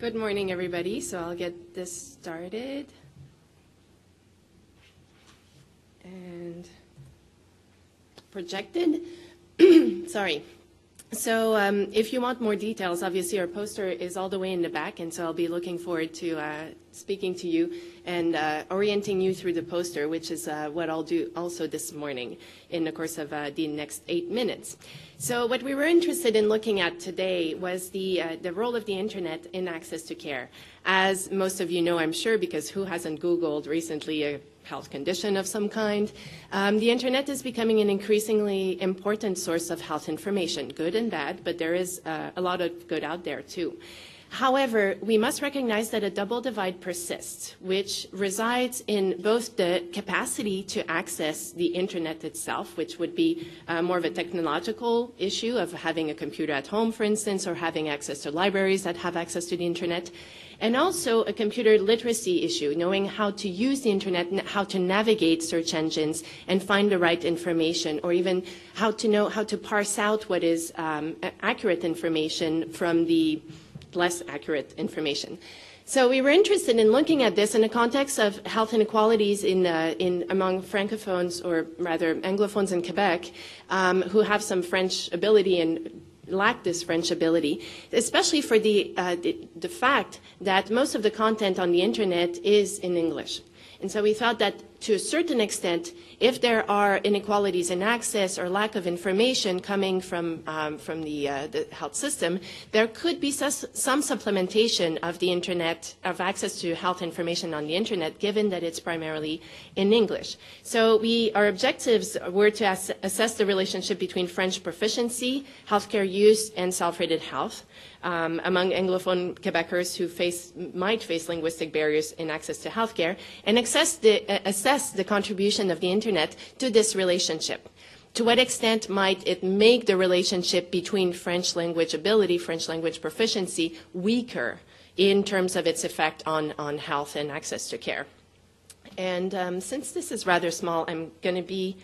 Good morning, everybody. So I'll get this started. And projected. Sorry. So if you want more details, obviously our poster is all the way in the back, and so I'll be looking forward to speaking to you and orienting you through the poster, which is what I'll do also this morning in the course of the next 8 minutes. So what we were interested in looking at today was the role of the Internet in access to care. As most of you know, I'm sure, because who hasn't Googled recently a health condition of some kind, the Internet is becoming an increasingly important source of health information, good and bad, but there is a lot of good out there too. However, we must recognize that a double divide persists, which resides in both the capacity to access the Internet itself, which would be more of a technological issue of having a computer at home, for instance, or having access to libraries that have access to the Internet, and also a computer literacy issue, knowing how to use the Internet, how to navigate search engines and find the right information, or even how to know how to parse out what is accurate information from the less accurate information. So we were interested in looking at this in the context of health inequalities among francophones, or rather anglophones in Quebec, who have some French ability and lack this French ability, especially for the fact that most of the content on the Internet is in English. And so we thought that to a certain extent, if there are inequalities in access or lack of information coming from the health system, there could be some supplementation of the Internet, of access to health information on the Internet, given that it's primarily in English. So our objectives were to assess the relationship between French proficiency, healthcare use, and self-rated health among Anglophone Quebecers who might face linguistic barriers in access to healthcare, and assess the contribution of the Internet to this relationship. To what extent might it make the relationship between French language ability, French language proficiency, weaker in terms of its effect on health and access to care? And since this is rather small, I'm going to be,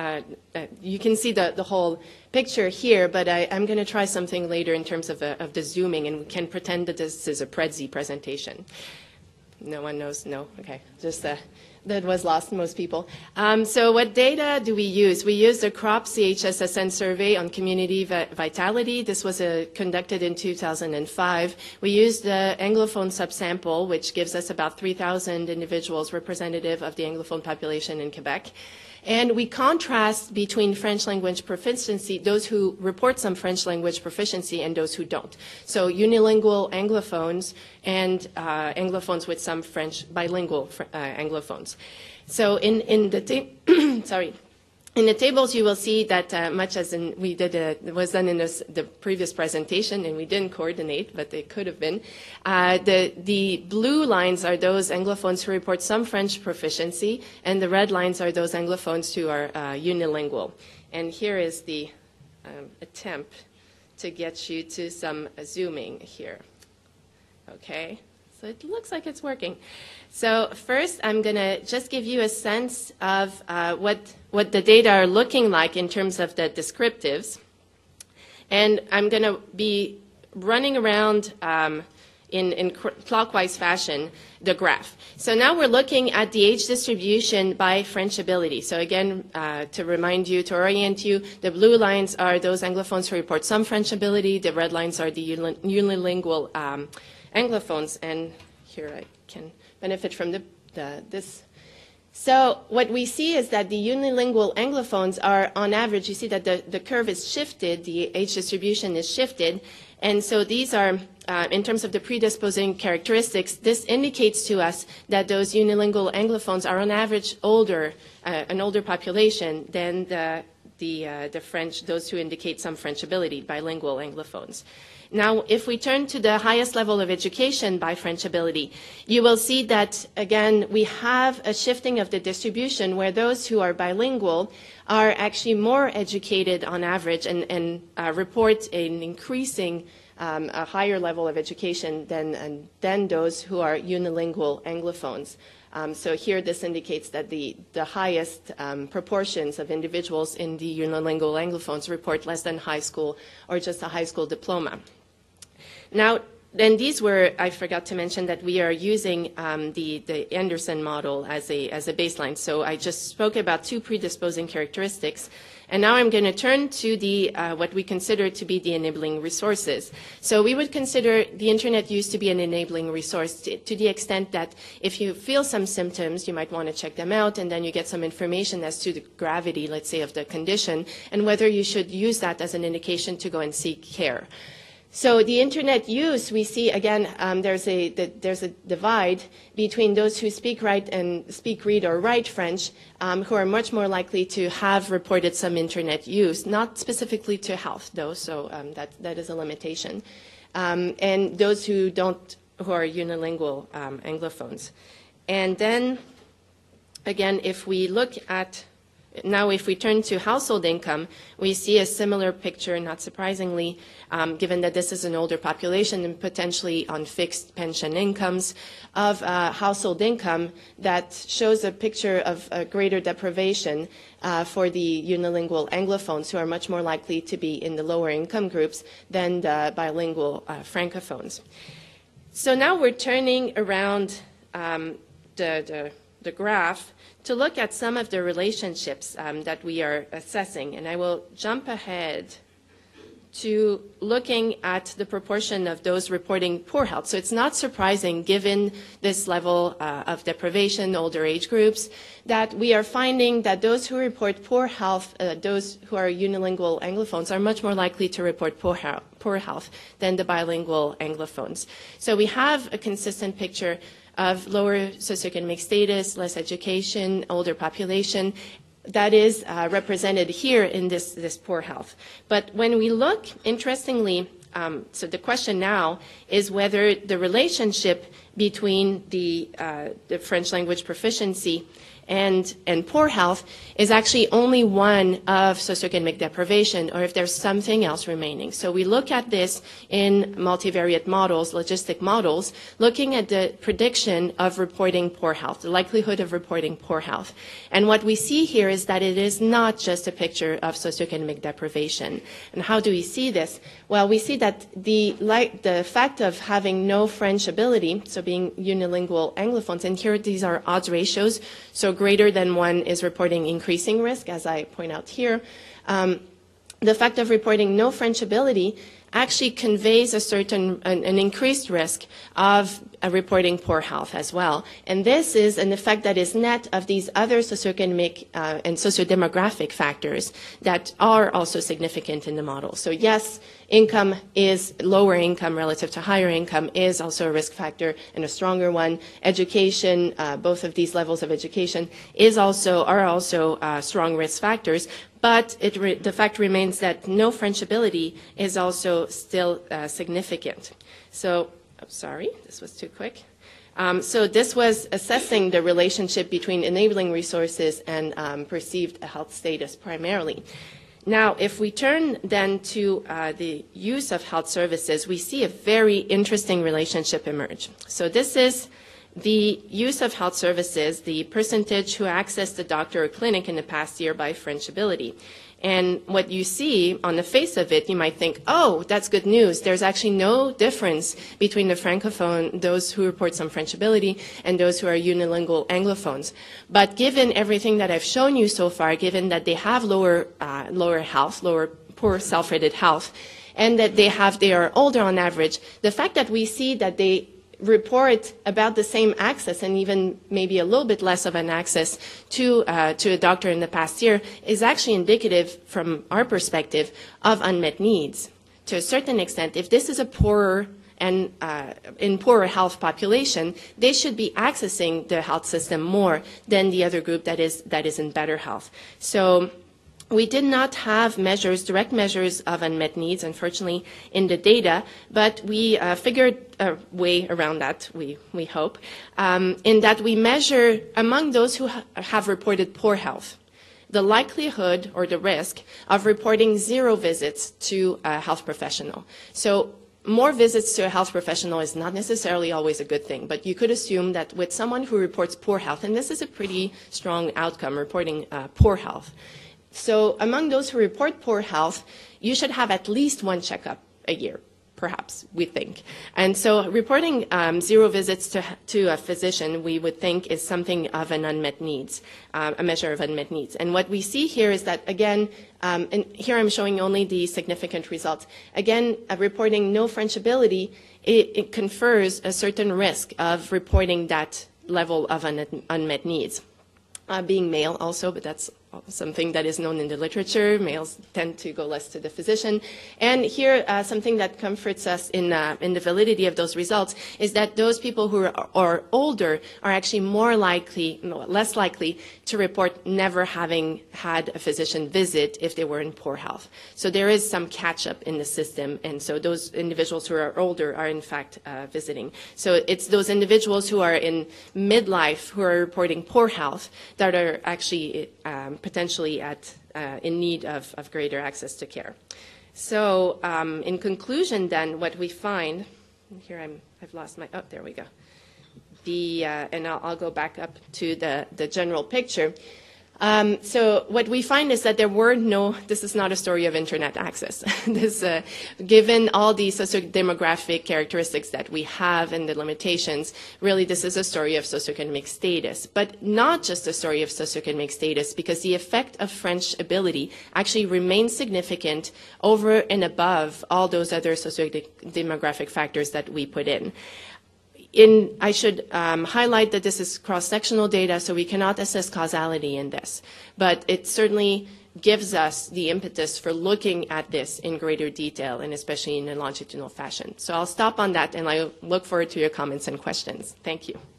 you can see the whole picture here, but I'm going to try something later in terms of the zooming, and we can pretend that this is a Prezi presentation. No one knows? No? Okay. Just that was lost to most people. So what data do we use? We use the CROP CHSSN survey on community vitality. This was conducted in 2005. We used the Anglophone subsample, which gives us about 3,000 individuals representative of the Anglophone population in Quebec. And we contrast between French language proficiency, those who report some French language proficiency, and those who don't. So unilingual Anglophones and Anglophones with some French bilingual Anglophones. So in the sorry. In the tables, you will see that much as it was done in the previous presentation, and we didn't coordinate, but they could have been. The blue lines are those Anglophones who report some French proficiency, and the red lines are those Anglophones who are unilingual. And here is the attempt to get you to some zooming here. Okay, so it looks like it's working. So first, I'm going to just give you a sense of what the data are looking like in terms of the descriptives. And I'm going to be running around in clockwise fashion the graph. So now we're looking at the age distribution by French ability. So again, to remind you, to orient you, the blue lines are those Anglophones who report some French ability. The red lines are the unilingual Anglophones. And here I can benefit from this. So what we see is that the unilingual Anglophones are, on average, you see that the curve is shifted, the age distribution is shifted, and so these are, in terms of the predisposing characteristics, this indicates to us that those unilingual Anglophones are, on average, an older population than the French, those who indicate some French ability, bilingual Anglophones. Now, if we turn to the highest level of education by French ability, you will see that, again, we have a shifting of the distribution where those who are bilingual are actually more educated on average and report an increasing, a higher level of education than those who are unilingual Anglophones. So here this indicates that the highest proportions of individuals in the unilingual Anglophones report less than high school or just a high school diploma. Now, then these were, I forgot to mention that we are using the Anderson model as a baseline. So I just spoke about 2 predisposing characteristics. And now I'm going to turn to the what we consider to be the enabling resources. So we would consider the internet use to be an enabling resource to the extent that if you feel some symptoms, you might want to check them out, and then you get some information as to the gravity, let's say, of the condition, and whether you should use that as an indication to go and seek care. So the internet use, we see again, there's a divide between those who speak, read, or write French, who are much more likely to have reported some internet use, not specifically to health, though. So that is a limitation, and those who don't, who are unilingual Anglophones. And then again, if we look at now, if we turn to household income, we see a similar picture, not surprisingly, given that this is an older population and potentially on fixed pension incomes, of household income that shows a picture of a greater deprivation for the unilingual Anglophones, who are much more likely to be in the lower income groups than the bilingual Francophones. So now we're turning around the graph to look at some of the relationships that we are assessing. And I will jump ahead to looking at the proportion of those reporting poor health. So it's not surprising, given this level of deprivation, older age groups, that we are finding that those who report poor health, those who are unilingual Anglophones, are much more likely to report poor health than the bilingual Anglophones. So we have a consistent picture of lower socioeconomic status, less education, older population, that is represented here in this poor health. But when we look, interestingly, so the question now is whether the relationship between the French language proficiency and poor health is actually only one of socioeconomic deprivation, or if there's something else remaining. So we look at this in multivariate models, logistic models, looking at the prediction of reporting poor health, the likelihood of reporting poor health. And what we see here is that it is not just a picture of socioeconomic deprivation. And how do we see this? Well, we see that the fact of having no French ability, so being unilingual Anglophones, and here these are odds ratios, so greater than 1 is reporting increasing risk, as I point out here. The fact of reporting no French ability actually conveys an increased risk of reporting poor health as well. And this is an effect that is net of these other socioeconomic and sociodemographic factors that are also significant in the model. So yes, income is lower income relative to higher income is also a risk factor, and a stronger one. Education, both of these levels of education are also strong risk factors. But the fact remains that no French ability is also still significant. So, sorry, this was too quick. So this was assessing the relationship between enabling resources and perceived health status primarily. Now, if we turn then to the use of health services, we see a very interesting relationship emerge. So this is the use of health services, the percentage who accessed the doctor or clinic in the past year by French ability. And what you see on the face of it, you might think, oh, that's good news. There's actually no difference between the Francophone, those who report some French ability, and those who are unilingual Anglophones. But given everything that I've shown you so far, given that they have lower health, poor self-rated health, and that they are older on average, the fact that we see that they report about the same access and even maybe a little bit less of an access to a doctor in the past year is actually indicative, from our perspective, of unmet needs. To a certain extent, if this is a poorer and in poorer health population, they should be accessing the health system more than the other group that is in better health. So we did not have direct measures of unmet needs, unfortunately, in the data, but we figured a way around that, we hope, in that we measure among those who have reported poor health, the likelihood or the risk of reporting 0 visits to a health professional. So more visits to a health professional is not necessarily always a good thing, but you could assume that with someone who reports poor health, and this is a pretty strong outcome, reporting poor health. So among those who report poor health, you should have at least 1 checkup a year. perhaps, we think. And so reporting 0 visits to a physician, we would think, is something of an unmet needs, a measure of unmet needs. And what we see here is that, again, and here I'm showing only the significant results. Again, reporting no French ability, it confers a certain risk of reporting that level of unmet needs. Being male also, but that's something that is known in the literature. Males tend to go less to the physician. And here, something that comforts us in the validity of those results is that those people who are older are actually less likely to report never having had a physician visit if they were in poor health. So there is some catch-up in the system, and so those individuals who are older are in fact visiting. So it's those individuals who are in midlife who are reporting poor health that are actually potentially in need of greater access to care. So in conclusion then, what we find, here I've lost my, oh, there we go. And I'll go back up to the general picture. So what we find is that this is not a story of internet access. Given all the sociodemographic characteristics that we have and the limitations, really this is a story of socioeconomic status. But not just a story of socioeconomic status, because the effect of French ability actually remains significant over and above all those other sociodemographic factors that we put in. I should highlight that this is cross-sectional data, so we cannot assess causality in this. But it certainly gives us the impetus for looking at this in greater detail, and especially in a longitudinal fashion. So I'll stop on that, and I look forward to your comments and questions. Thank you.